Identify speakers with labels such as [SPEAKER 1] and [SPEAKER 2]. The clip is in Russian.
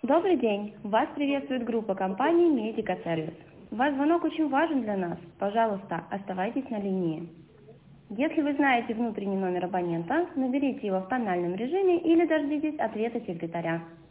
[SPEAKER 1] Добрый день! Вас приветствует группа компании Medica Service. Ваш звонок очень важен для нас. Пожалуйста, оставайтесь на линии. Если вы знаете внутренний номер абонента, наберите его в тональном режиме или дождитесь ответа секретаря.